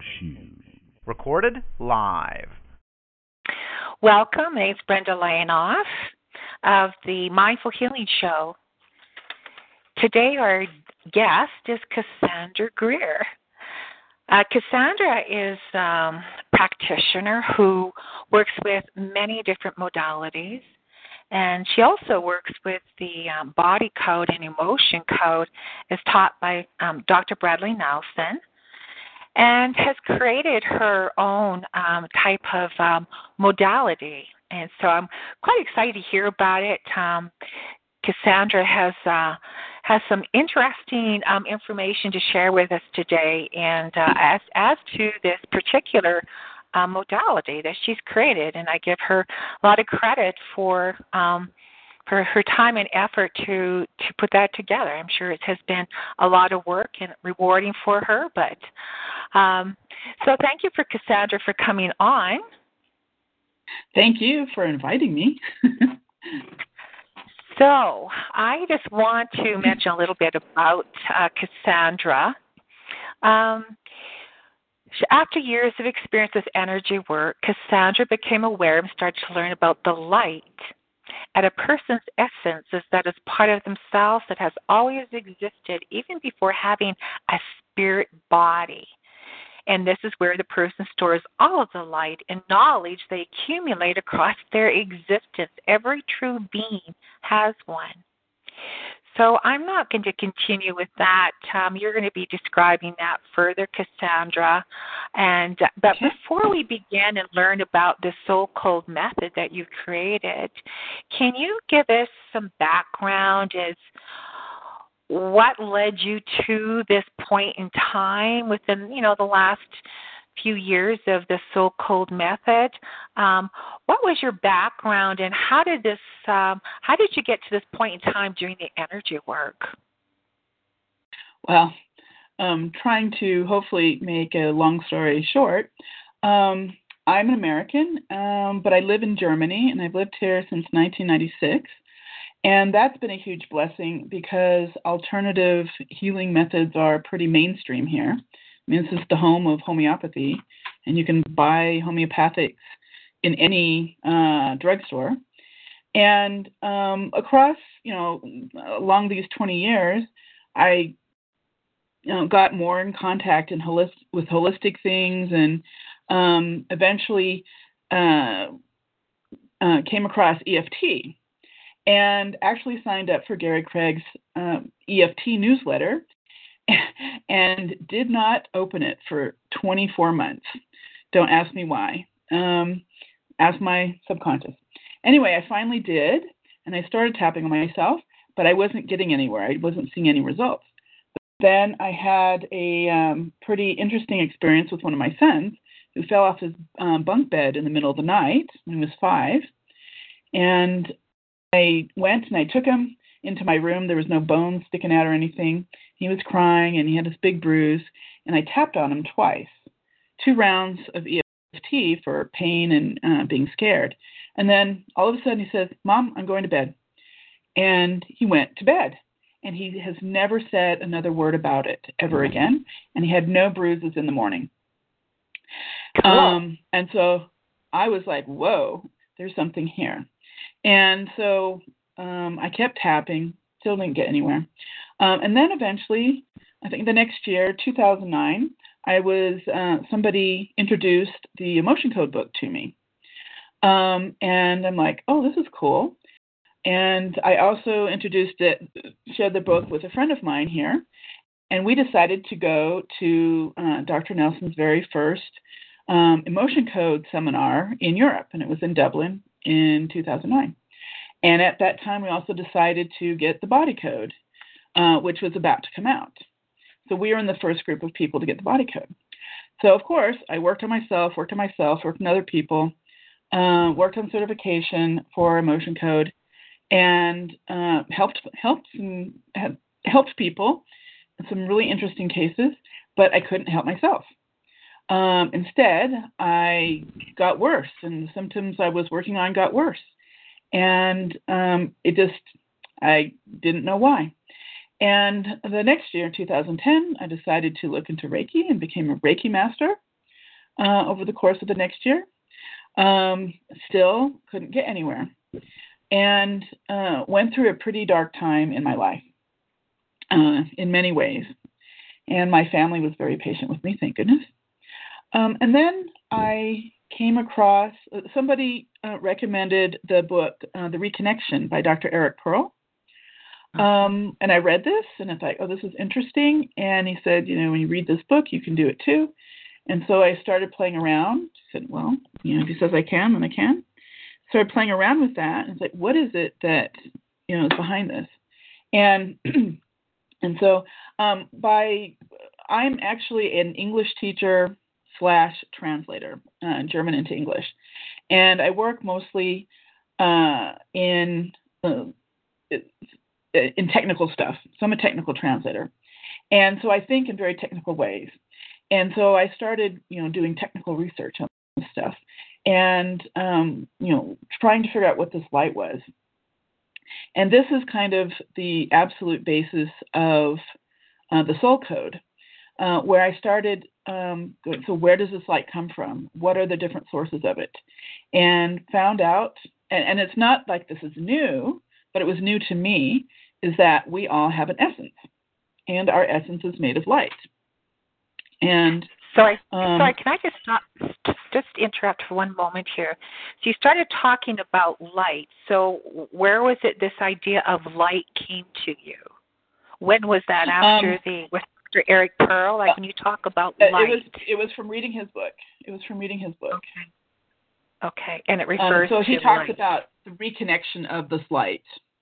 Recorded live. Welcome. It's Brenda Layenoff of the Mindful Healing Show. Today our guest is Cassandra Greer. Cassandra is a practitioner who works with many different modalities, and she also works with the body code and emotion code as taught by Dr. Bradley Nelson, and has created her own type of modality. And so I'm quite excited to hear about it. Cassandra has some interesting information to share with us today, and as to this particular modality that she's created, and I give her a lot of credit for her time and effort to put that together. I'm sure it has been a lot of work and rewarding for her, but so thank you for Cassandra for coming on. Thank you for inviting me. So I just want to mention a little bit about Cassandra. After years of experience with energy work, Cassandra became aware and started to learn about the light at a person's essence is that is part of themselves that has always existed even before having a spirit body. And this is where the person stores all of the light and knowledge they accumulate across their existence. Every true being has one. So I'm not going to continue with that. You're going to be describing that further, Cassandra. But before we begin and learn about the Soul Code method that you've created, can you give us some background as what led you to this point in time within, the last few years of the Soul Code method? What was your background, and how did you get to this point in time doing the energy work? Well, trying to hopefully make a long story short, I'm an American, but I live in Germany, and I've lived here since 1996. And that's been a huge blessing because alternative healing methods are pretty mainstream here. I mean, this is the home of homeopathy, and you can buy homeopathics in any drugstore. And across, along these 20 years, I got more in contact with holistic things, and eventually came across EFT. And actually signed up for Gary Craig's EFT newsletter and did not open it for 24 months. Don't ask me why. Ask my subconscious. Anyway, I finally did, and I started tapping on myself, but I wasn't getting anywhere. I wasn't seeing any results. Then I had a pretty interesting experience with one of my sons who fell off his bunk bed in the middle of the night when he was 5. And I went and I took him into my room. There was no bones sticking out or anything. He was crying and he had this big bruise, and I tapped on him twice, 2 rounds of EFT for pain and being scared. And then all of a sudden he says, "Mom, I'm going to bed." And he went to bed, and he has never said another word about it ever again, and he had no bruises in the morning. Cool. And so I was like, whoa, there's something here. And so I kept tapping, still didn't get anywhere. And then eventually, I think the next year, 2009, somebody introduced the Emotion Code book to me. And I'm like, oh, this is cool. And I also shared the book with a friend of mine here. And we decided to go to Dr. Nelson's very first Emotion Code seminar in Europe. And it was in Dublin in 2009. And at that time, we also decided to get the body code, which was about to come out. So we were in the first group of people to get the body code. So, of course, I worked on myself, worked on other people, worked on certification for Emotion Code, and helped people in some really interesting cases, but I couldn't help myself. Instead, I got worse, and the symptoms I was working on got worse. And I didn't know why. And the next year, 2010, I decided to look into Reiki and became a Reiki master. over the course of the next year. Still couldn't get anywhere, and went through a pretty dark time in my life in many ways. And my family was very patient with me, thank goodness. And then I came across, somebody recommended the book, The Reconnection by Dr. Eric Pearl. And I read this, and I thought, oh, this is interesting. And he said, when you read this book, you can do it too. And so I started playing around. I said, well, if he says I can, then I can. Started playing around with that. And it's like, what is it that, is behind this? And and so I'm actually an English teacher / translator, German into English. And I work mostly in technical stuff. So I'm a technical translator. And so I think in very technical ways. And so I started, doing technical research on this stuff and, trying to figure out what this light was. And this is kind of the absolute basis of the soul code, where I started going, so where does this light come from? What are the different sources of it? And found out, and it's not like this is new, but it was new to me, is that we all have an essence, and our essence is made of light. And sorry, can I just stop, just interrupt for one moment here? So you started talking about light. So where was it this idea of light came to you? When was that? After with Dr. Eric Pearl? Like when you talk about light? It was from reading his book. Okay. And it refers to so he talks light. about the reconnection of this light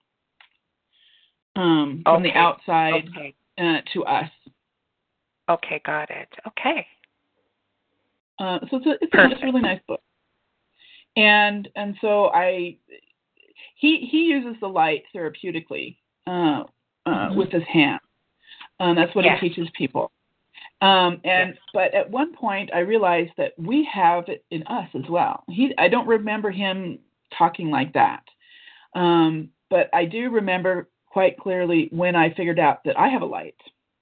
from the outside to us. Okay, got it. Okay. So it's a really nice book. And so he uses the light therapeutically with his hand. That's what he teaches people. But at one point I realized that we have it in us as well. I don't remember him talking like that. But I do remember quite clearly when I figured out that I have a light.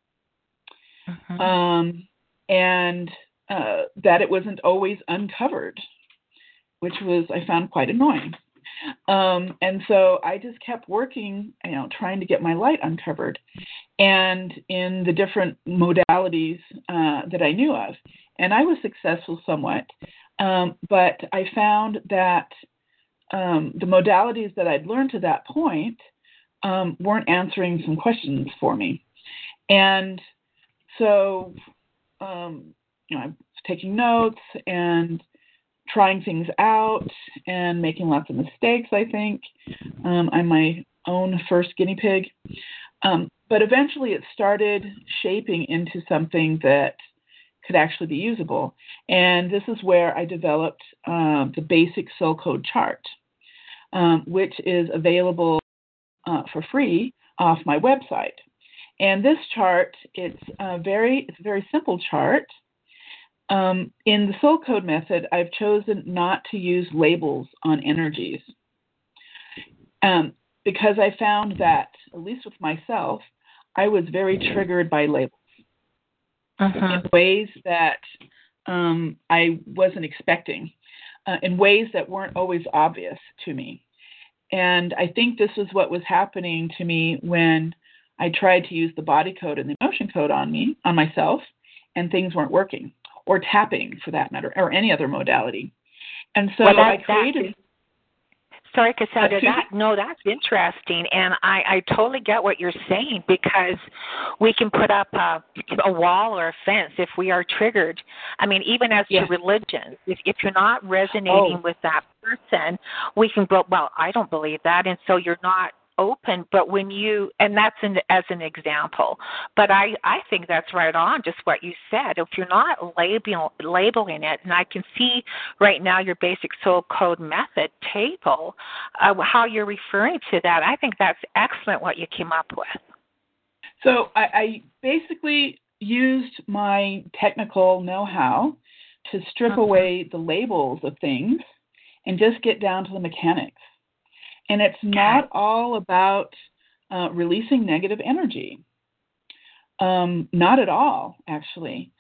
And that it wasn't always uncovered, which I found quite annoying. And so I just kept working, trying to get my light uncovered, and in the different modalities that I knew of. And I was successful somewhat, but I found that the modalities that I'd learned to that point weren't answering some questions for me. And so, I was taking notes and trying things out and making lots of mistakes, I think. I'm my own first guinea pig. But eventually it started shaping into something that could actually be usable. And this is where I developed the basic soul code chart, which is available for free off my website. And this chart, it's a very simple chart. In the soul code method, I've chosen not to use labels on energies because I found that, at least with myself, I was very triggered by labels in ways that I wasn't expecting, in ways that weren't always obvious to me. And I think this is what was happening to me when I tried to use the body code and the emotion code on myself, and things weren't working, or tapping for that matter, or any other modality. And so I created... Sorry, Cassandra, that's interesting, and I totally get what you're saying, because we can put up a wall or a fence if we are triggered. I mean, even as to religion, if you're not resonating with that person, we can go, well, I don't believe that, and so you're not open. But when you, and that's as an example, but I think that's right on, just what you said. If you're not labeling it, and I can see right now your basic soul code method table, how you're referring to that, I think that's excellent what you came up with. So I basically used my technical know-how to strip away the labels of things and just get down to the mechanics. And it's not all about releasing negative energy. Not at all, actually.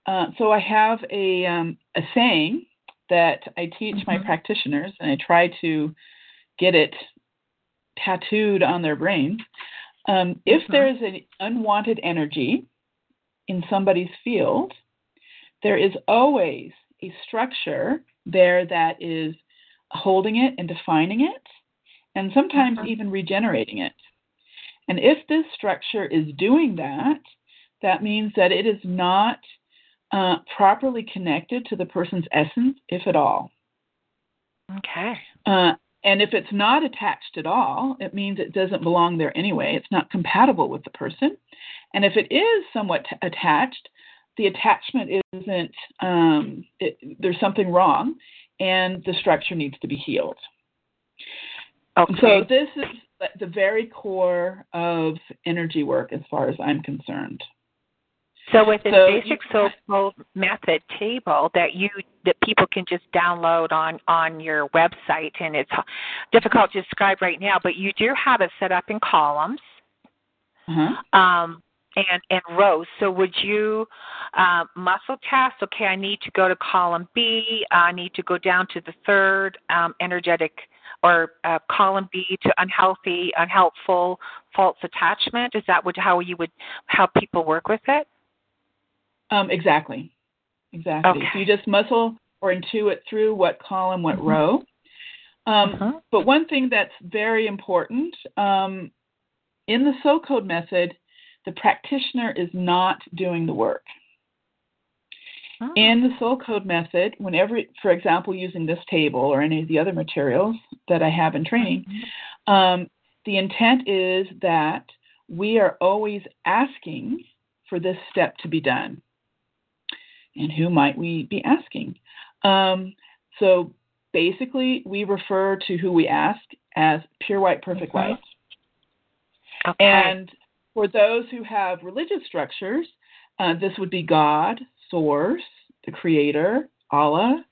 So I have a saying that I teach my practitioners, and I try to get it tattooed on their brains. If there is an unwanted energy in somebody's field, there is always a structure there that is holding it and defining it, and sometimes even regenerating it. And if this structure is doing that, that means that it is not properly connected to the person's essence, if at all. Okay. And if it's not attached at all, it means it doesn't belong there anyway. It's not compatible with the person. And if it is somewhat attached, the attachment isn't, there's something wrong, and the structure needs to be healed. Okay. So this is the very core of energy work as far as I'm concerned. So with this basic soul method table that people can just download on your website, and it's difficult to describe right now, but you do have it set up in columns and rows. So would you muscle test? Okay, I need to go to column B. I need to go down to the third energetic or column B to unhealthy, unhelpful, false attachment. Is that how you would help people work with it? Exactly. Okay. So you just muscle or intuit through what column, what row. But one thing that's very important, in the Soul Code method, the practitioner is not doing the work. In the Soul Code method, whenever, for example, using this table or any of the other materials that I have in training, the intent is that we are always asking for this step to be done. And who might we be asking? So basically, we refer to who we ask as pure white perfect light. Okay. And for those who have religious structures, this would be God, Source, the Creator, Allah,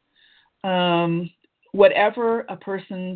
whatever a person's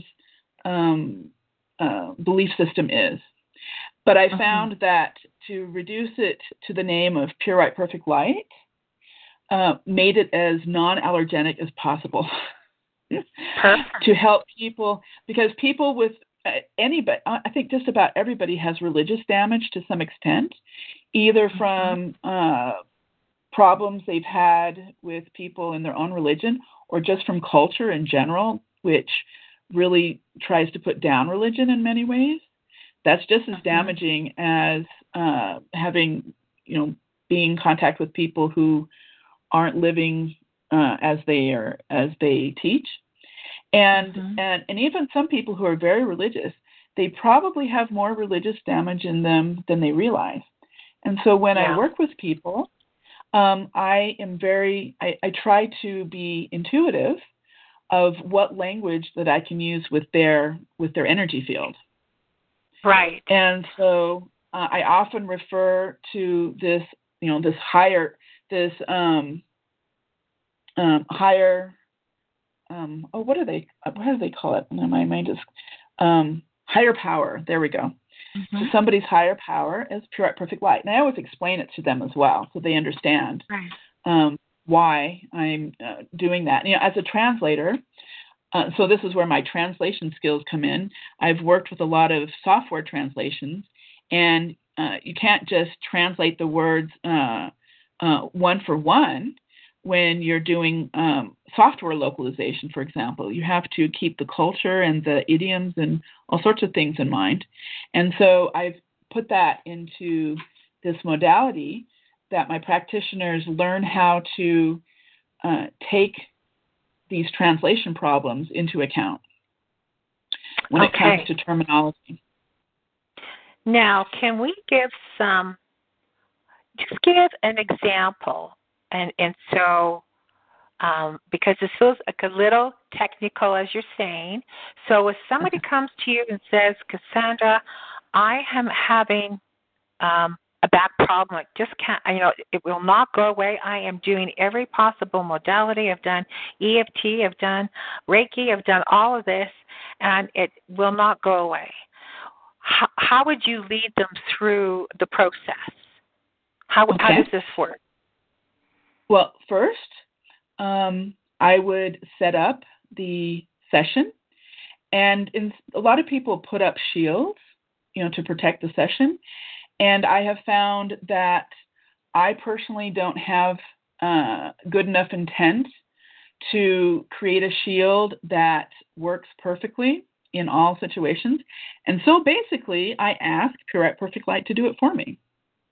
belief system is. But I found that to reduce it to the name of pure white perfect light made it as non-allergenic as possible to help people, because people with anybody, I think just about everybody has religious damage to some extent, either from problems they've had with people in their own religion or just from culture in general, which really tries to put down religion in many ways. That's just as damaging as having, being in contact with people who aren't living as they teach. And even some people who are very religious, they probably have more religious damage in them than they realize. And so when I work with people, I try to be intuitive of what language that I can use with their energy field. Right. And so I often refer to this, this higher, what do they call it? My mind is higher power. There we go. So somebody's higher power is pure perfect light. And I always explain it to them as well, so they understand why I'm doing that. As a translator, so this is where my translation skills come in. I've worked with a lot of software translations, and you can't just translate the words one for one. When you're doing software localization, for example, you have to keep the culture and the idioms and all sorts of things in mind. And so I've put that into this modality that my practitioners learn how to take these translation problems into account when it comes to terminology. Now, can we give an example? And so, because this feels like a little technical, as you're saying. So if somebody comes to you and says, Cassandra, I am having a back problem, it just can't, it will not go away. I am doing every possible modality. I've done EFT, I've done Reiki, I've done all of this, and it will not go away. How would you lead them through the process? How does this work? Well, first, I would set up the session, and a lot of people put up shields, to protect the session. And I have found that I personally don't have good enough intent to create a shield that works perfectly in all situations. And so basically, I ask Purette Perfect Light to do it for me.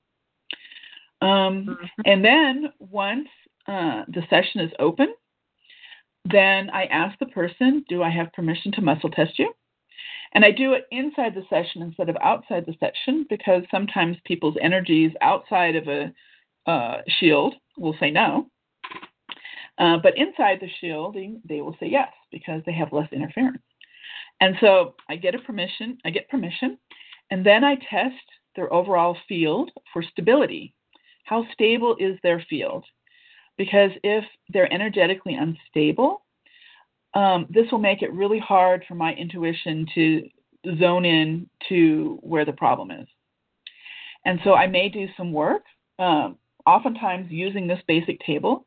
And then once the session is open, then I ask the person, do I have permission to muscle test you? And I do it inside the session instead of outside the session, because sometimes people's energies outside of a shield will say no. But inside the shielding, they will say yes, because they have less interference. And so I get permission, and then I test their overall field for stability. How stable is their field? Because if they're energetically unstable, this will make it really hard for my intuition to zone in to where the problem is. And so I may do some work, oftentimes using this basic table,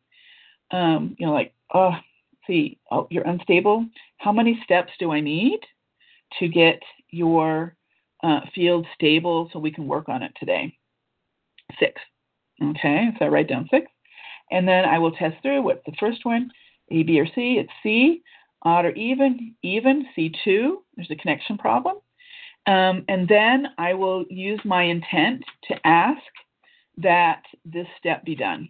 you're unstable. How many steps do I need to get your field stable so we can work on it today? 6. Okay, so I write down 6. And then I will test through. What's the first one? A, B, or C? It's C. Odd or even, C2. There's a connection problem. And then I will use my intent to ask that this step be done.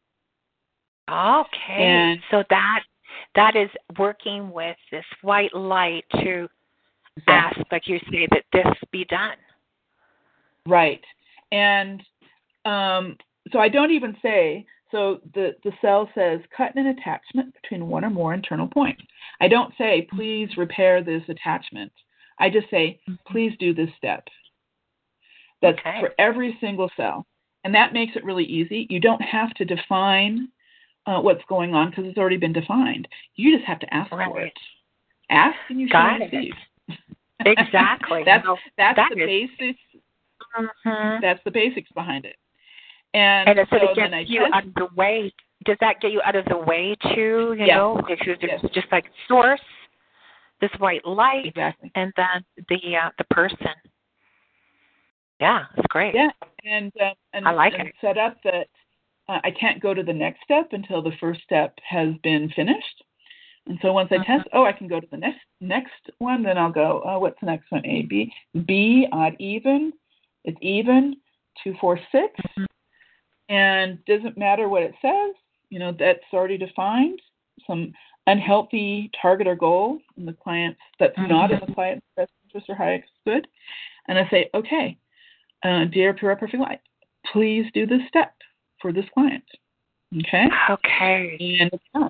Okay. And so that is working with this white light to ask, like you say, that this be done. Right. And so I don't even say, so the cell says, cut an attachment between one or more internal points. I don't say, please repair this attachment. I just say, please do this step. That's for every single cell. And that makes it really easy. You don't have to define what's going on, because it's already been defined. You just have to ask for it. Ask and you shall receive. Exactly. That's the basics. That's the basics behind it. And so it gets you out of the way. Does that get you out of the way too? You know, because it's just like source, this white light, and then the person. Yeah, it's great. Yeah, and I like it. Set up that I can't go to the next step until the first step has been finished. And so once I test, I can go to the next one. Then I'll go, what's the next one? A, B. B, odd, even. It's even, 2, 4, 6. And doesn't matter what it says, that's already defined. Some unhealthy target or goal in the client's, that's not in the client's best interest or highest good. And I say, okay, dear Purette Perfect Light, please do this step for this client. Okay? Okay. And it's done.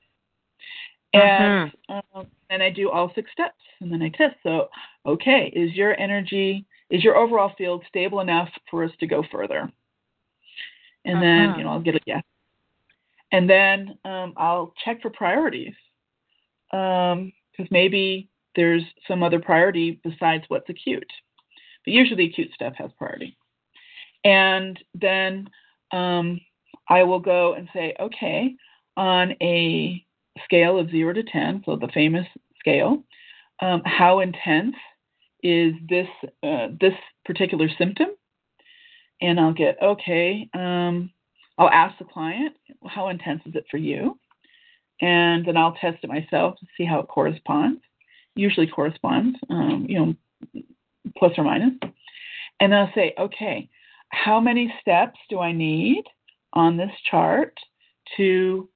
And and I do all 6 steps, and then I test. So, okay, is your overall field stable enough for us to go further? And then, I'll get a yes. And then I'll check for priorities, because maybe there's some other priority besides what's acute. But usually acute stuff has priority. And then I will go and say, okay, on a scale of 0 to 10, so the famous scale, how intense is this particular symptom? And I'll get, okay, I'll ask the client, how intense is it for you? And then I'll test it myself to see how it corresponds. Usually corresponds, plus or minus. And I'll say, okay, how many steps do I need on this chart to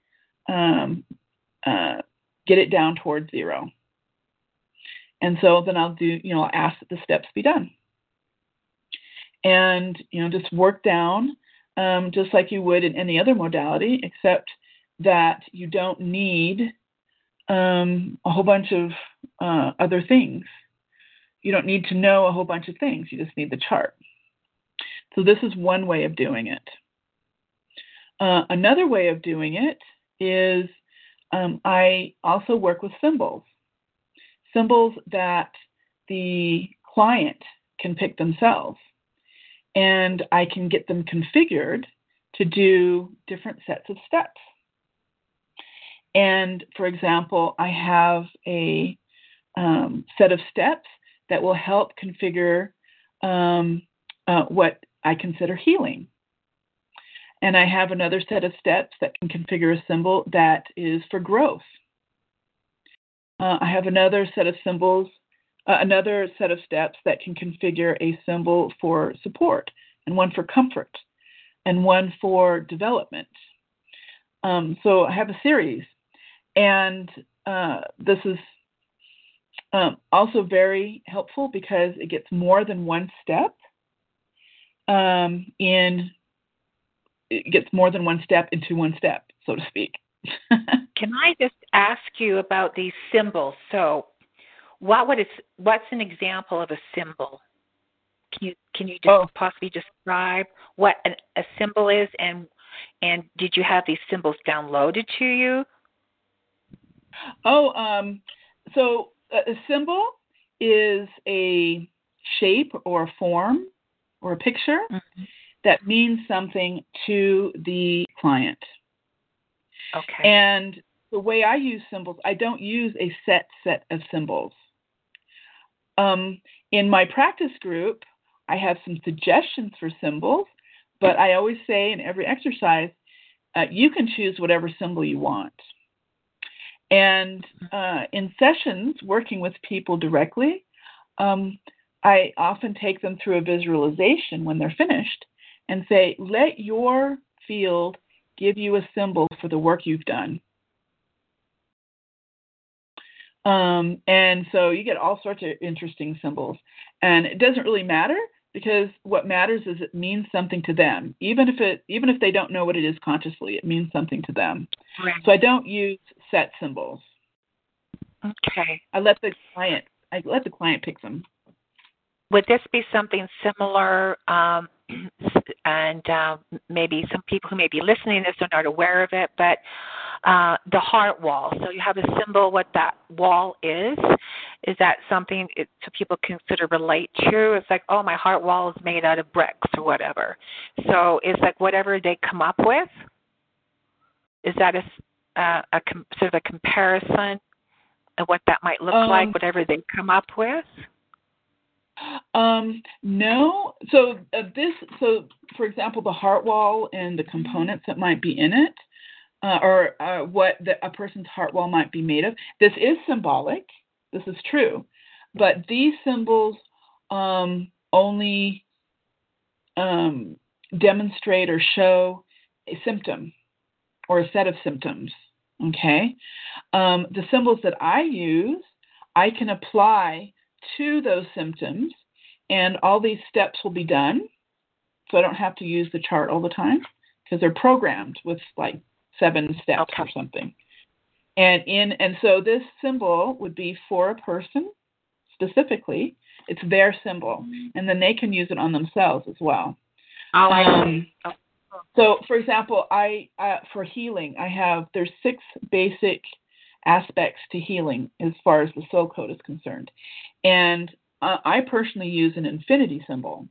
get it down towards 0? And so then I'll do, I'll ask that the steps be done. And, just work down just like you would in any other modality, except that you don't need a whole bunch of other things. You don't need to know a whole bunch of things. You just need the chart. So this is one way of doing it. Another way of doing it is I also work with symbols that the client can pick themselves. And I can get them configured to do different sets of steps. And for example, I have a set of steps that will help configure what I consider healing. And I have another set of steps that can configure a symbol that is for growth. I have another set of symbols, another set of steps that can configure a symbol for support, and one for comfort, and one for development. So I have a series, and this is also very helpful because it gets more than one step into one step, so to speak. Can I just ask you about these symbols? So, what's an example of a symbol? Can you just possibly describe what a symbol is, and did you have these symbols downloaded to you? So a symbol is a shape or a form or a picture that means something to the client. Okay. And the way I use symbols, I don't use a set of symbols. In my practice group, I have some suggestions for symbols, but I always say in every exercise, you can choose whatever symbol you want. And in sessions, working with people directly, I often take them through a visualization when they're finished and say, let your field give you a symbol for the work you've done. And so you get all sorts of interesting symbols. And it doesn't really matter, because what matters is it means something to them. Even if they don't know what it is consciously, it means something to them. Right. So I don't use set symbols. Okay. I let the client pick them. Would this be something similar, and maybe some people who may be listening to this are not aware of it, but the heart wall. So you have a symbol what that wall is. Is that something so people can sort of relate to? It's like, oh, my heart wall is made out of bricks or whatever. So it's like whatever they come up with. Is that sort of a comparison of what that might look like, whatever they come up with? No. So for example, the heart wall and the components that might be in it, or what a person's heart wall might be made of. This is symbolic. This is true. But these symbols only demonstrate or show a symptom or a set of symptoms. Okay? The symbols that I use, I can apply to those symptoms, and all these steps will be done. So I don't have to use the chart all the time, because they're programmed with like 7 steps or something. And so this symbol would be for a person specifically. It's their symbol, and then they can use it on themselves as well. So, for example, for healing, there's 6 basic aspects to healing as far as the soul code is concerned, and I personally use an infinity symbol.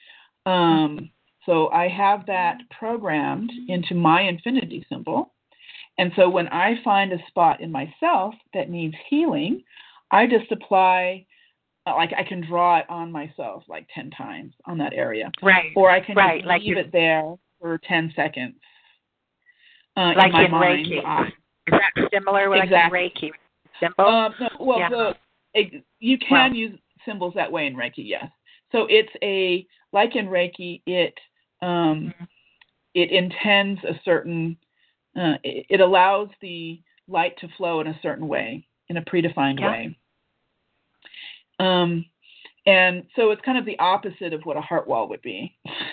So I have that programmed into my infinity symbol. And so when I find a spot in myself that needs healing, I just apply, like I can draw it on myself like 10 times on that area. Right. Or I can just leave it there for 10 seconds. Like in mind, Reiki. Is that similar with exactly. like in Reiki? Symbol? You can use symbols that way in Reiki, yes. So it's like in Reiki, it intends a certain, it allows the light to flow in a certain way, in a predefined way. And so it's kind of the opposite of what a heart wall would be.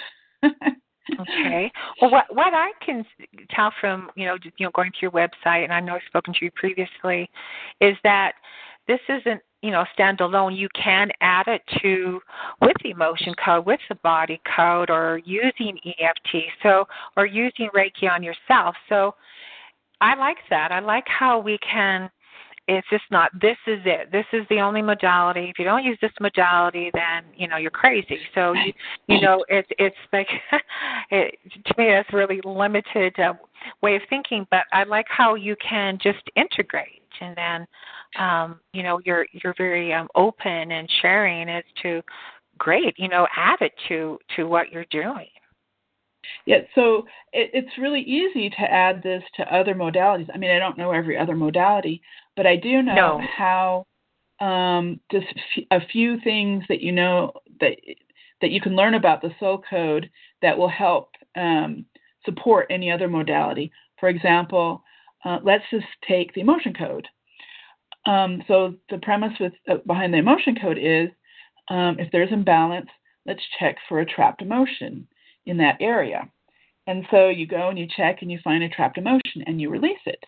Okay. Well, what I can tell from going to your website, and I know I've spoken to you previously, is that this isn't standalone. You can add it with the emotion code, with the body code, or using EFT, or using Reiki on yourself. So I like that. I like how we can it's just not, this is it. This is the only modality. If you don't use this modality, then, you're crazy. So, it's like, to me, that's a really limited way of thinking. But I like how you can just integrate. And then, you're very open and sharing as to, great, add it to what you're doing. Yeah, so it's really easy to add this to other modalities. I mean, I don't know every other modality, but I do know how just a few things that that you can learn about the soul code that will help support any other modality. For example, let's just take the emotion code. So the premise behind the emotion code is if there's imbalance, let's check for a trapped emotion in that area. And so you go and you check and you find a trapped emotion and you release it.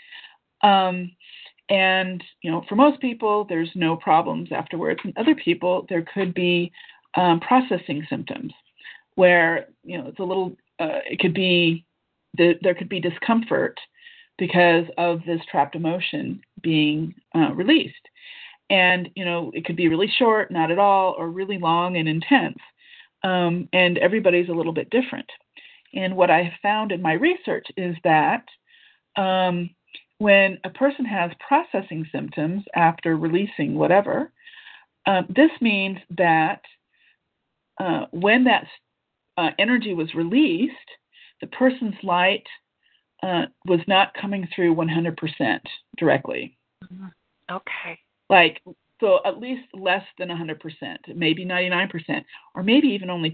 And, for most people, there's no problems afterwards. And other people, there could be processing symptoms where, it's a little, it could be, there could be discomfort because of this trapped emotion being released. And, it could be really short, not at all, or really long and intense. And everybody's a little bit different. And what I have found in my research is that when a person has processing symptoms after releasing whatever, this means that when that energy was released, the person's light was not coming through 100% directly. Okay. So at least less than 100%, maybe 99%, or maybe even only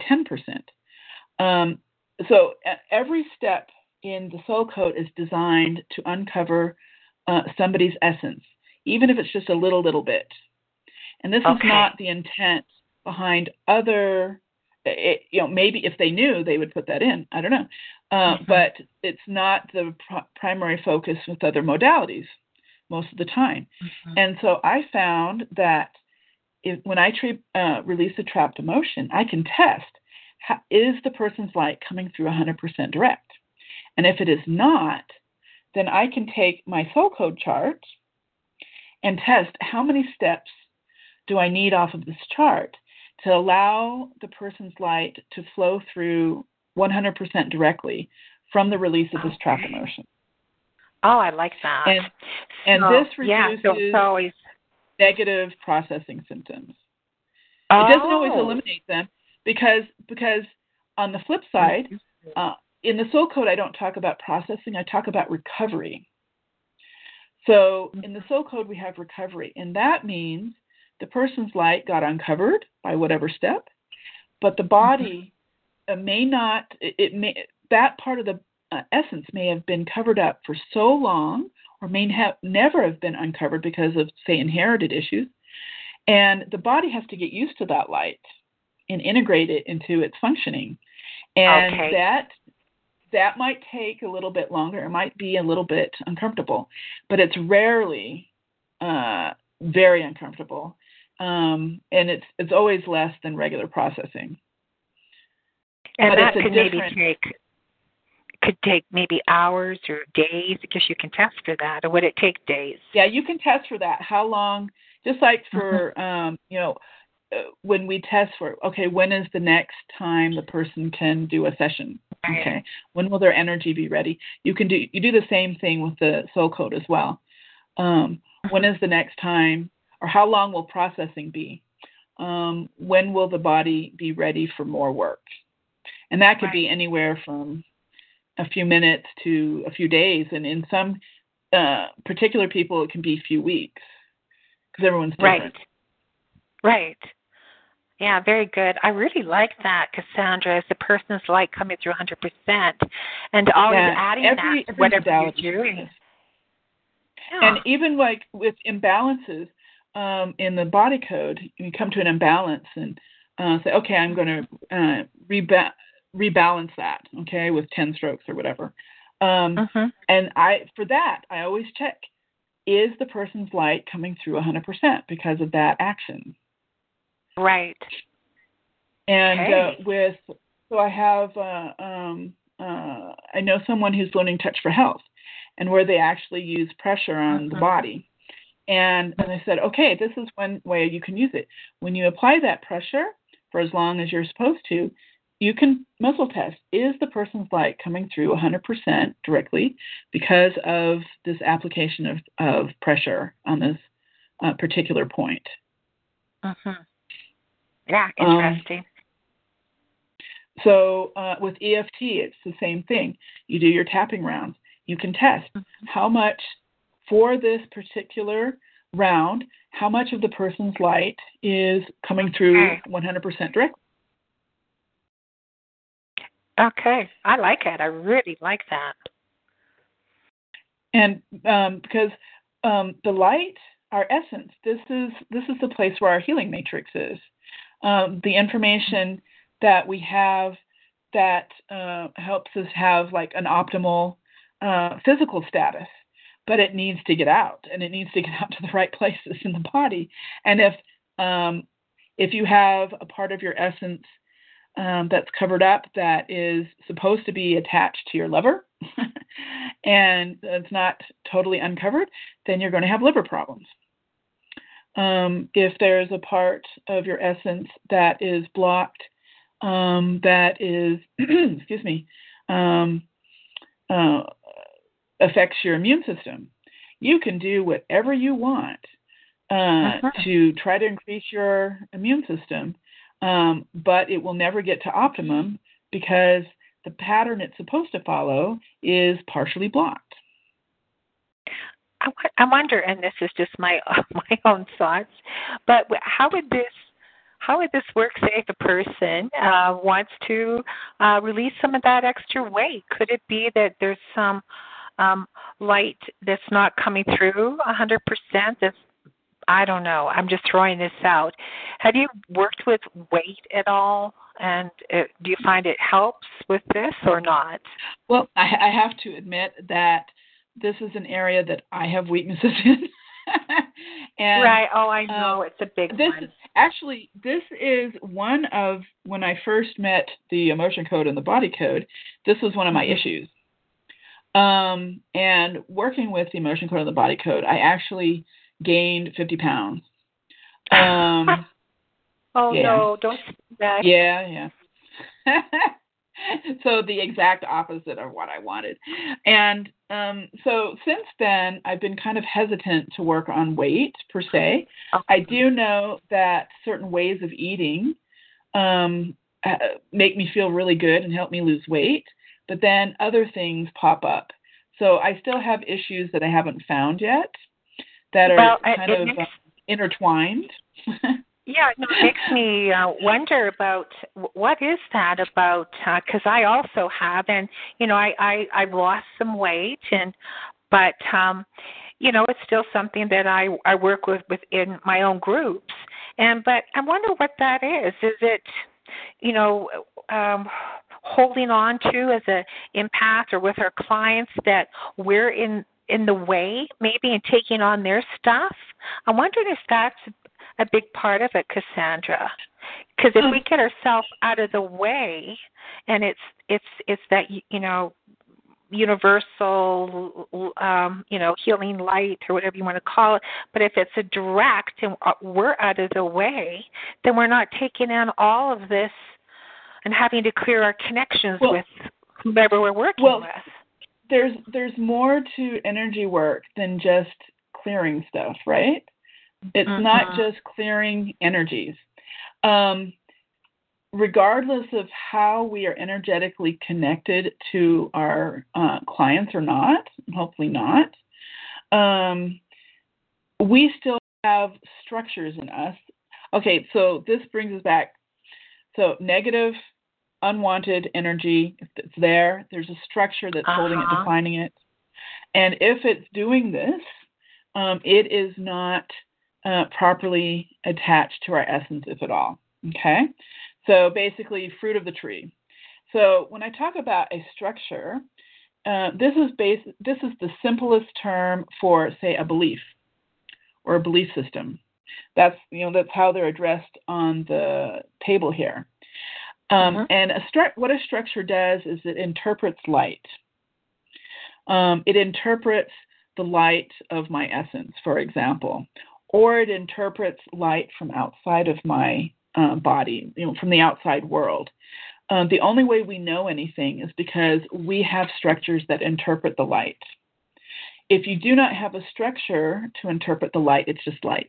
10%. So every step in the soul code is designed to uncover somebody's essence, even if it's just a little bit. And this is not the intent behind other, maybe if they knew, they would put that in. I don't know. But it's not the primary focus with other modalities most of the time. And so I found that when I release a trapped emotion, I can test, is the person's light coming through 100% direct? And if it is not, then I can take my soul code chart and test how many steps do I need off of this chart to allow the person's light to flow through 100% directly from the release of this trapped emotion. Oh, I like that. And this reduces negative processing symptoms. It doesn't always eliminate them because on the flip side, in the soul code, I don't talk about processing. I talk about recovery. So in the soul code, we have recovery. And that means the person's light got uncovered by whatever step, but the body may not, that part of the essence may have been covered up for so long, or may never have been uncovered because of, say, inherited issues. And the body has to get used to that light and integrate it into its functioning. And that might take a little bit longer. It might be a little bit uncomfortable, but it's rarely very uncomfortable. And it's always less than regular processing. And but that could take maybe hours or days, because you can test for that. Or would it take days? Yeah, you can test for that. How long? Just like for when we test for, when is the next time the person can do a session? Okay, when will their energy be ready? You do the same thing with the soul code as well. When is the next time, or how long will processing be? When will the body be ready for more work? And that could be anywhere from a few minutes to a few days, and in some particular people, it can be a few weeks, because everyone's different. Right. Yeah, very good. I really like that, Cassandra, as the person's light coming through 100%, and always adding that to whatever you're doing. Yeah. And even like with imbalances in the body code, you come to an imbalance and say, okay, I'm going to rebalance that, with 10 strokes or whatever. And I always check, is the person's light coming through 100% because of that action? Right. And I have, I know someone who's learning Touch for Health, and where they actually use pressure on the body. And I said, okay, this is one way you can use it. When you apply that pressure for as long as you're supposed to, you can muzzle test. Is the person's light coming through 100% directly because of this application of pressure on this particular point? Mm-hmm. Yeah, interesting. So with EFT, it's the same thing. You do your tapping rounds. You can test how much for this particular round, how much of the person's light is coming through 100% direct. Okay, I like it. I really like that. And because the light, our essence, this is the place where our healing matrix is. The information that we have that helps us have like an optimal physical status, but it needs to get out, and it needs to get out to the right places in the body. And if you have a part of your essence that's covered up that is supposed to be attached to your liver and it's not totally uncovered, then you're going to have liver problems. If there's a part of your essence that is blocked, that is, excuse me, affects your immune system, you can do whatever you want to try to increase your immune system, but it will never get to optimum because the pattern it's supposed to follow is partially blocked. I wonder, and this is just my own thoughts, but how would this work, say, if a person wants to release some of that extra weight? Could it be that there's some light that's not coming through 100%? I don't know. I'm just throwing this out. Have you worked with weight at all? And do you find it helps with this or not? Well, I have to admit that this is an area that I have weaknesses in. And, right. Oh, I know. It's a big one. Actually, this is one of, when I first met the emotion code and the body code, this was one of my issues. And working with the emotion code and the body code, I actually gained 50 pounds. Oh, no, don't say that. Yeah. So the exact opposite of what I wanted. And so since then, I've been kind of hesitant to work on weight per se. Okay. I do know that certain ways of eating make me feel really good and help me lose weight, but then other things pop up. So I still have issues that I haven't found yet that are intertwined. Yeah, no, it makes me wonder about what is that about, because I also have, and, I've lost some weight, but it's still something that I work with within my own groups. But I wonder what that is. Is it, holding on to as an empath or with our clients that we're in the way, maybe, and taking on their stuff? I'm wondering if that's a big part of it, Cassandra, because if we get ourselves out of the way, and it's that universal healing light or whatever you want to call it, but if it's a direct and we're out of the way, then we're not taking in all of this and having to clear our connections with whomever we're working with. There's more to energy work than just clearing stuff, right? It's not just clearing energies. Regardless of how we are energetically connected to our clients or not, hopefully not, we still have structures in us. Okay, so this brings us back. So negative, unwanted energy, if it's there, there's a structure that's holding it, defining it. And if it's doing this, it is not properly attached to our essence, if at all. Okay? So basically, fruit of the tree. So when I talk about a structure, this is the simplest term for, say, a belief or a belief system. That's how they're addressed on the table here. And what a structure does is it interprets light. It interprets the light of my essence, for example, or it interprets light from outside of my body, from the outside world. The only way we know anything is because we have structures that interpret the light. If you do not have a structure to interpret the light, it's just light.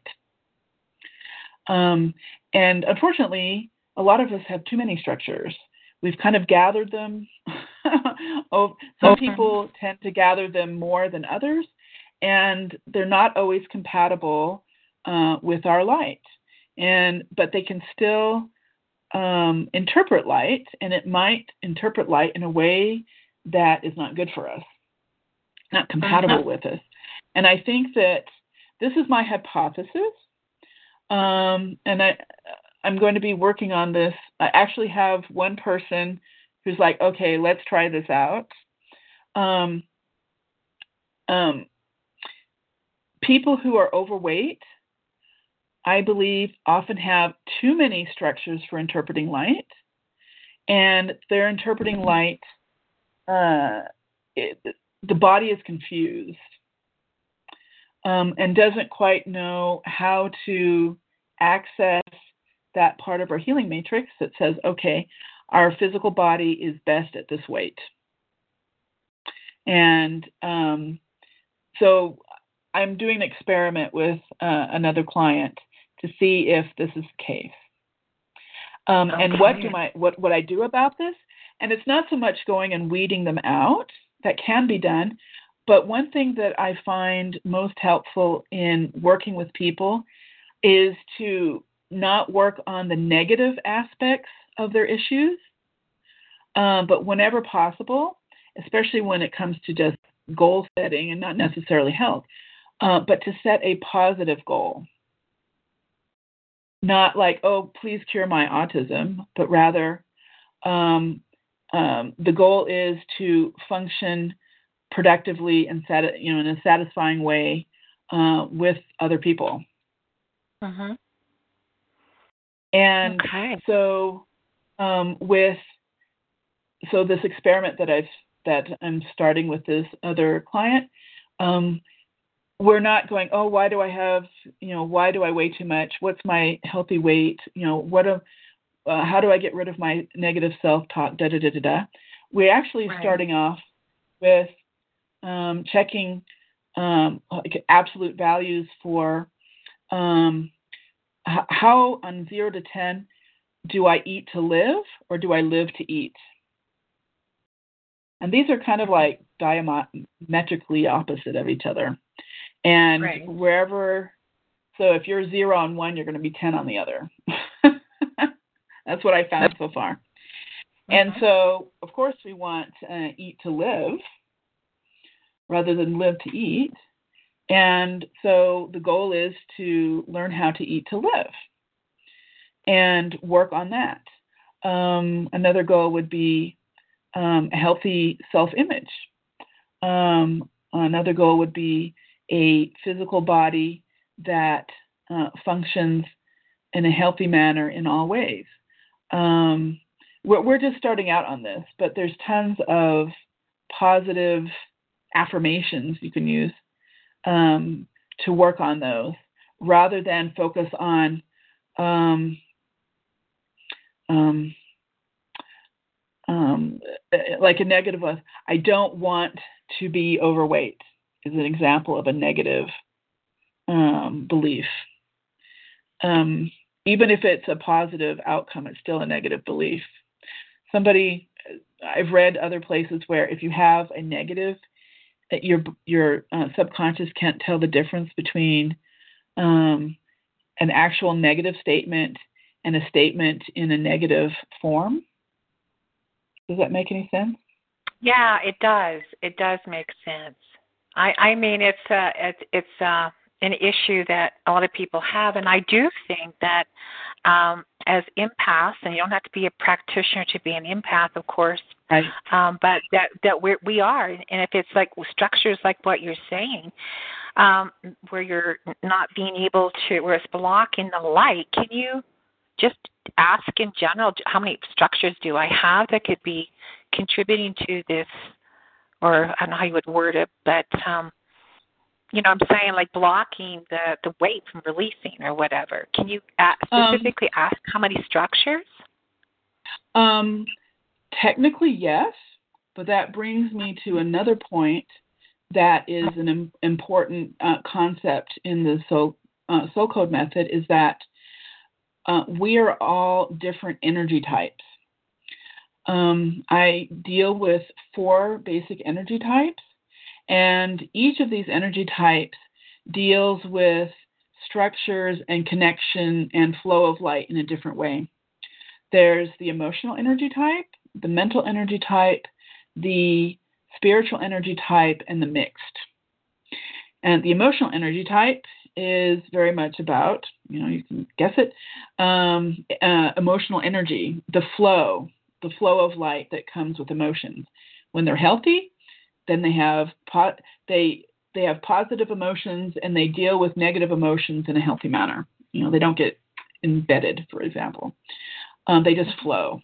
And unfortunately, a lot of us have too many structures. We've kind of gathered them. Some people tend to gather them more than others, and they're not always compatible with our light. But they can still interpret light, and it might interpret light in a way that is not good for us, not compatible with us. And I think that this is my hypothesis, and I'm going to be working on this. I actually have one person who's like, okay, let's try this out. People who are overweight, I believe, often have too many structures for interpreting light, and they're interpreting light. The body is confused and doesn't quite know how to access that part of our healing matrix that says, okay, our physical body is best at this weight. And so I'm doing an experiment with another client to see if this is the case. And what I do about this, and it's not so much going and weeding them out, that can be done, but one thing that I find most helpful in working with people is to not work on the negative aspects of their issues, but whenever possible, especially when it comes to just goal setting and not necessarily health, but to set a positive goal. Not like, oh, please cure my autism, but rather the goal is to function productively and in a satisfying way with other people. And so this experiment that I'm starting with this other client, we're not going, oh, why do I weigh too much? What's my healthy weight? How do I get rid of my negative self-talk? We're actually starting off with checking absolute values for how on 0 to 10 do I eat to live or do I live to eat? And these are kind of like diametrically opposite of each other. And so if you're 0 on one, you're going to be 10 on the other. That's what I found so far. And so, of course, we want eat to live rather than live to eat. And so the goal is to learn how to eat to live and work on that. Another goal would be a healthy self-image. Another goal would be a physical body that functions in a healthy manner in all ways. We're just starting out on this, but there's tons of positive affirmations you can use to work on those, rather than focus on like a negative one. I don't want to be overweight is an example of a negative belief. Even if it's a positive outcome, it's still a negative belief. I've read other places where if you have a negative, your subconscious can't tell the difference between an actual negative statement and a statement in a negative form. Does that make any sense? Yeah, it does. It does make sense. I mean, it's an issue that a lot of people have, and I do think that as empaths, and you don't have to be a practitioner to be an empath, of course, right. But that we are, and if it's like structures like what you're saying, where you're not being able to, where it's blocking the light, can you just ask in general, how many structures do I have that could be contributing to this, or I don't know how you would word it, but I'm saying like blocking the weight from releasing or whatever. Can you specifically ask how many structures? Technically, yes, but that brings me to another point that is an important concept in the Soul Code method, is that we are all different energy types. I deal with 4 basic energy types, and each of these energy types deals with structures and connection and flow of light in a different way. There's the emotional energy type, the mental energy type, the spiritual energy type, and the mixed. And the emotional energy type is very much about, you can guess it, emotional energy, the flow of light that comes with emotions. When they're healthy, then they have positive emotions, and they deal with negative emotions in a healthy manner. They don't get embedded, for example. They just flow.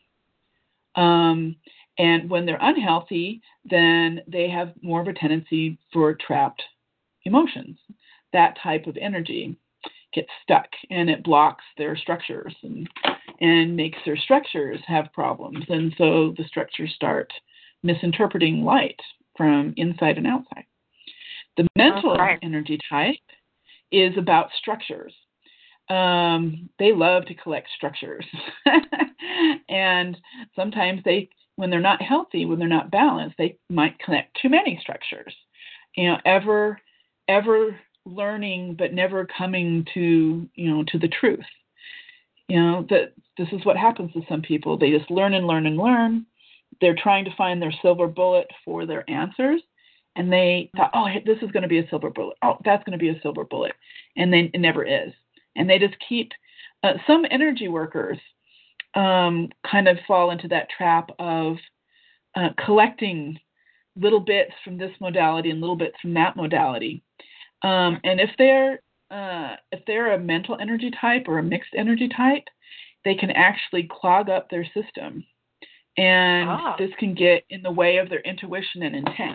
And when they're unhealthy, then they have more of a tendency for trapped emotions. That type of energy gets stuck, and it blocks their structures and makes their structures have problems. And so the structures start misinterpreting light from inside and outside. The mental energy type is about structures. They love to collect structures. And sometimes when they're not healthy, when they're not balanced, they might collect too many structures. Ever learning, but never coming to the truth. That this is what happens to some people. They just learn and learn and learn. They're trying to find their silver bullet for their answers. And they thought, oh, this is going to be a silver bullet. Oh, that's going to be a silver bullet. And then it never is. And they just keep, some energy workers kind of fall into that trap of collecting little bits from this modality and little bits from that modality. And if they're a mental energy type or a mixed energy type, they can actually clog up their system. And this can get in the way of their intuition and intent.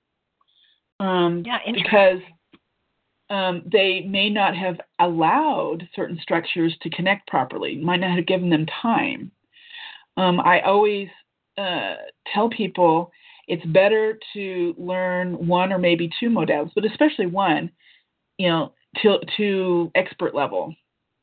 Because they may not have allowed certain structures to connect properly, might not have given them time. I always tell people it's better to learn 1 or maybe 2 modalities, but especially 1, to expert level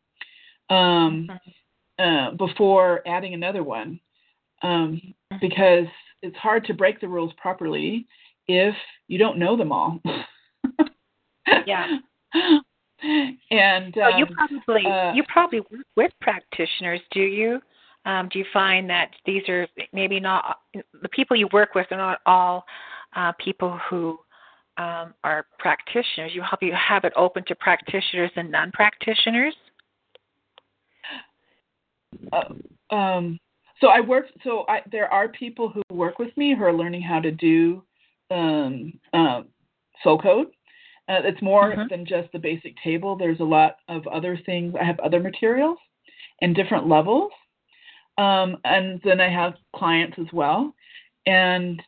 before adding another one, because it's hard to break the rules properly if you don't know them all. Yeah. And you probably work with practitioners, do you? Do you find that these are maybe not the people you work with are not all people who are practitioners? You have it open to practitioners and non-practitioners? There are people who work with me who are learning how to do Soul Code. It's more than just the basic table. There's a lot of other things. I have other materials and different levels. And then I have clients as well. And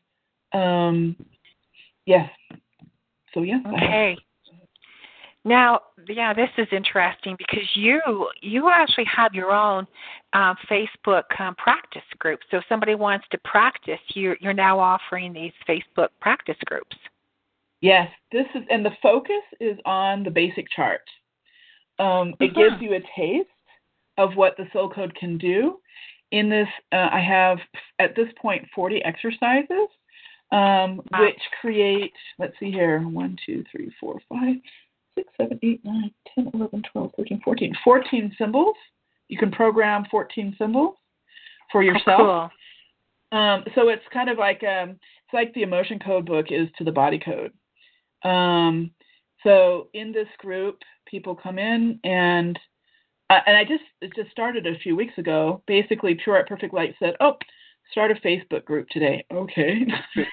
yes. So, yes. Okay. Now, this is interesting because you actually have your own Facebook practice group. So if somebody wants to practice, you're now offering these Facebook practice groups. Yes, and the focus is on the basic chart. It gives you a taste of what the Soul Code can do. In this, I have at this point 40 exercises, which create. Let's see here: 1, 2, 3, 4, 5, 6, 7, 8, 9, 10, 11, 12, 13, 14. 14 symbols. You can program 14 symbols for yourself. Cool. So it's kind of like it's like the emotion code book is to the body code. So in this group, people come in and it just started a few weeks ago. Basically, Pure Art Perfect Light said, "Oh, start a Facebook group today." Okay.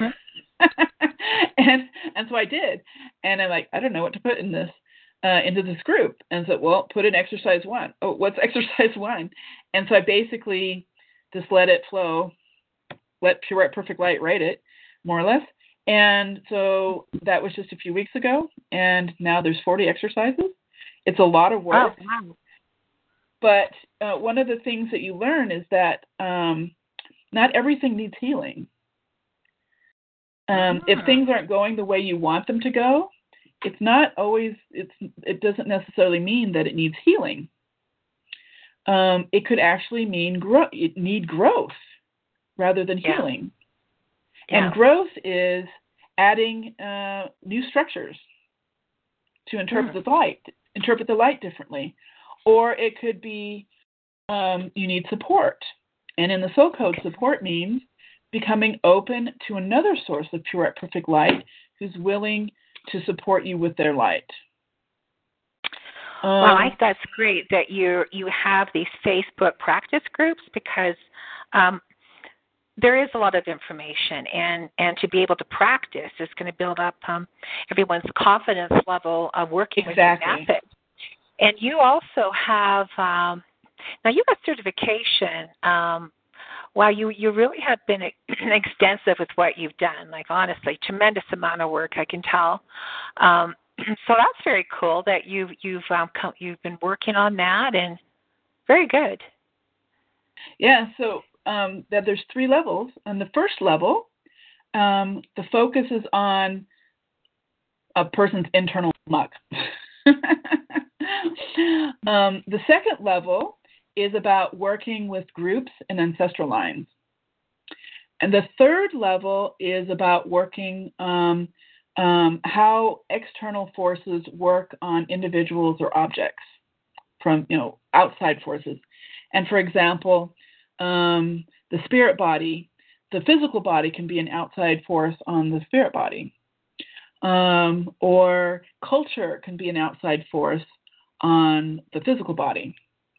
and so I did, and I'm like, I don't know what to put in this into this group, and so well, put in exercise 1. Oh, what's exercise 1? And so I basically just let it flow, let Pure Art Perfect Light write it, more or less. And so that was just a few weeks ago, and now there's 40 exercises. It's a lot of work. Oh, wow. But one of the things that you learn is that not everything needs healing. If things aren't going the way you want them to go, it doesn't necessarily mean that it needs healing. It could actually mean need growth rather than healing. Yeah. And growth is adding new structures to interpret the light differently. Or it could be you need support. And in the Soul Code, support means becoming open to another source of pure, perfect light who's willing to support you with their light. Well, I think that's great that you have these Facebook practice groups, because there is a lot of information, and to be able to practice is going to build up everyone's confidence level of working with your method. And you also have, now you have certification. Wow, you really have been extensive with what you've done. Like, honestly, tremendous amount of work, I can tell. So that's very cool that you've been working on that, and very good. Yeah. So that there's 3 levels. On the first level, the focus is on a person's internal muck. The second level is about working with groups and ancestral lines. And the third level is about working how external forces work on individuals or objects from, outside forces. And for example, the spirit body, the physical body can be an outside force on the spirit body. Or culture can be an outside force on the physical body.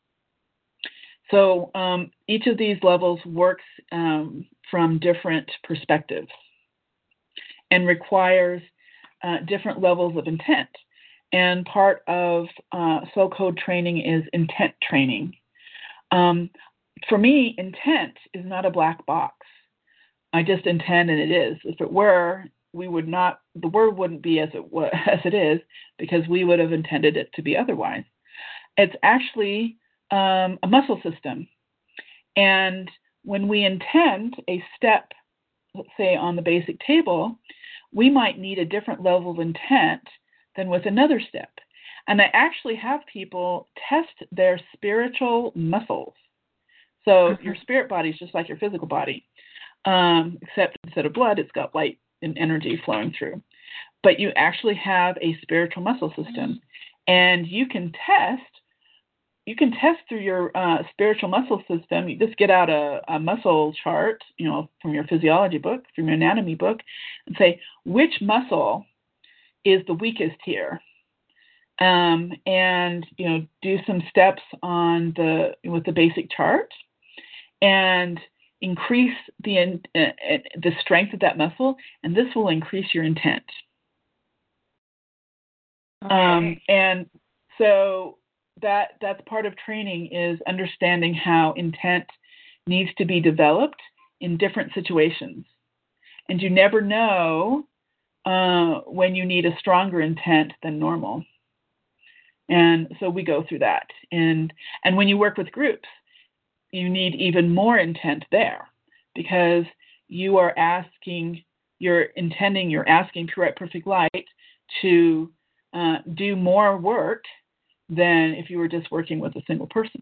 So each of these levels works from different perspectives and requires different levels of intent. And part of Soul Code training is intent training. For me, intent is not a black box. I just intend, and it is. If it were, the word wouldn't be as it is, because we would have intended it to be otherwise. It's actually a muscle system. And when we intend a step, let's say on the basic table, we might need a different level of intent than with another step. And I actually have people test their spiritual muscles. So your spirit body is just like your physical body, except instead of blood, it's got light and energy flowing through. But you actually have a spiritual muscle system, and you can test through your spiritual muscle system. You just get out a muscle chart, from your physiology book, from your anatomy book, and say which muscle is the weakest here, and do some steps with the basic chart, and increase the strength of that muscle, and this will increase your intent. Okay. And so that's part of training, is understanding how intent needs to be developed in different situations. And you never know when you need a stronger intent than normal. And so we go through that. And when you work with groups, you need even more intent there, because you're asking pure, perfect light to do more work than if you were just working with a single person.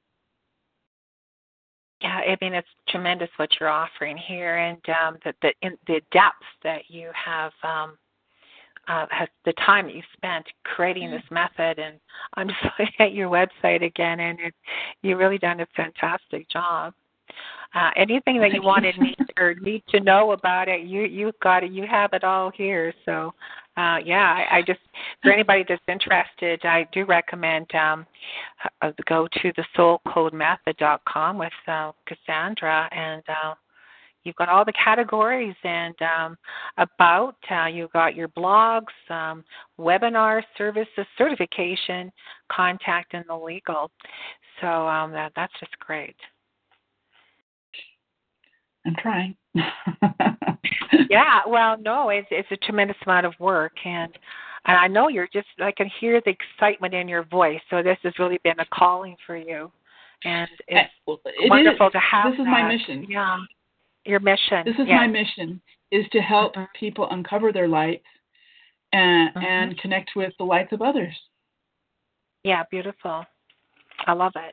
Yeah, I mean, it's tremendous what you're offering here, and the depth that you have, the time that you spent creating this method. And I'm just looking at your website again, and you've really done a fantastic job. Anything that you wanted need to know about it, you've got it. You have it all here. So, I just, for anybody that's interested, I do recommend go to the soulcodemethod.com with Cassandra, and you've got all the categories and you've got your blogs, webinar services, certification, contact, and the legal. So that's just great. I'm trying. Yeah, well, no, it's a tremendous amount of work, and I know you're just I can hear the excitement in your voice. So this has really been a calling for you, and it's It wonderful is. to have This is that. my mission. Yeah, your mission. This is my Yes. mission, is to help Mm-hmm. people uncover their lights and connect with the lights of others. Yeah, beautiful. I love it.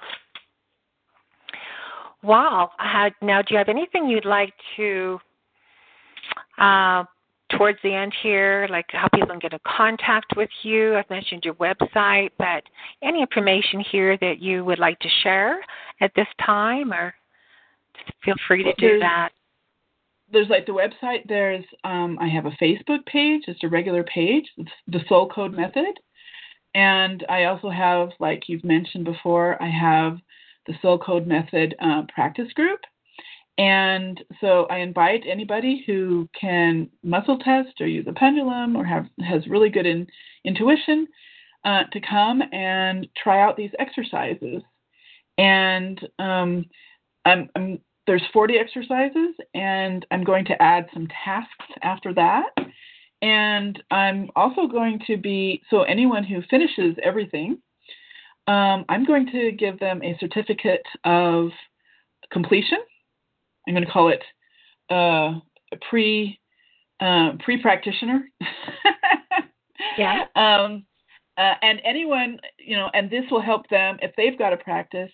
Wow. Now, do you have anything you'd like to, uh, towards the end here, like how people can get in contact with you? I've mentioned your website, but any information here that you would like to share at this time, or feel free to do that. There's like the website. There's I have a Facebook page. It's a regular page. It's the Soul Code Method. And I also have, like you've mentioned before, I have the Soul Code Method practice group. And so I invite anybody who can muscle test or use a pendulum or has really good intuition to come and try out these exercises. And there's 40 exercises, and I'm going to add some tasks after that. And I'm also going to be, so anyone who finishes everything, I'm going to give them a certificate of completion. I'm going to call it a pre-practitioner. Yeah. And anyone, and this will help them if they've got to practice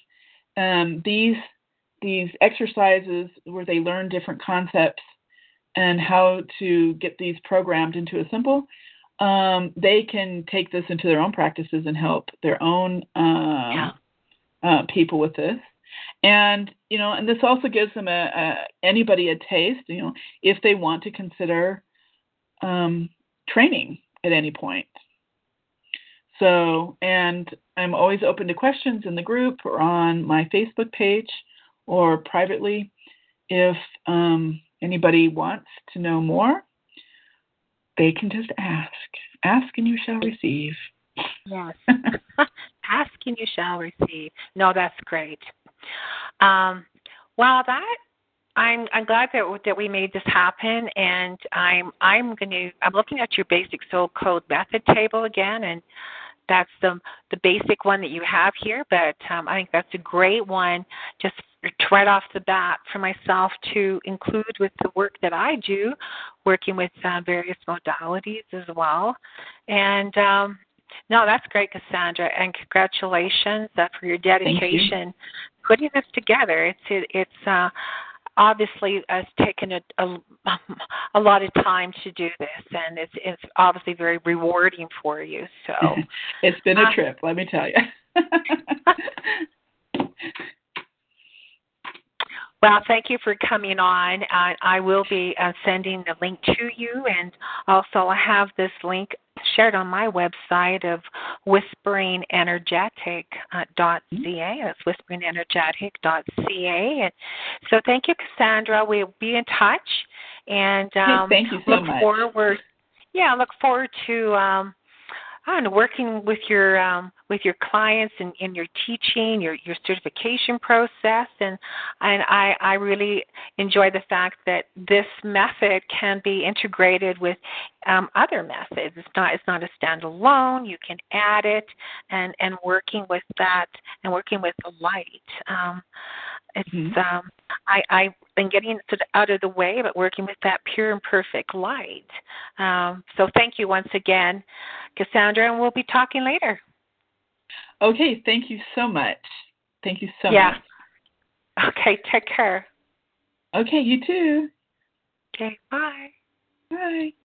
these exercises where they learn different concepts and how to get these programmed into a symbol. They can take this into their own practices and help their own people with this. And and this also gives them anybody a taste, if they want to consider training at any point. So, and I'm always open to questions in the group or on my Facebook page or privately. If anybody wants to know more, they can just ask. Ask and you shall receive. Yes. Ask and you shall receive. No, that's great. Well, I'm glad that we made this happen, and I'm looking at your basic Soul Code Method table again, and that's the basic one that you have here. But I think that's a great one, just right off the bat for myself to include with the work that I do, working with various modalities as well. And no, that's great, Cassandra, and congratulations for your dedication putting this together. It's obviously taken a lot of time to do this, and it's obviously very rewarding for you. So it's been a trip, let me tell you. Well, thank you for coming on. I will be sending the link to you, and also I have this link shared on my website of whisperingenergetic.ca. That's whisperingenergetic.ca. And so thank you, Cassandra. We'll be in touch, and thank you so much. Look forward to working with your clients in your teaching, your certification process, and I really enjoy the fact that this method can be integrated with other methods. It's not a standalone. You can add it and working with that and working with the light. I've been getting it out of the way, but working with that pure and perfect light. So thank you once again, Cassandra, and we'll be talking later. Okay, thank you so much. Thank you so much. Okay, take care. Okay, you too. Okay, bye. Bye.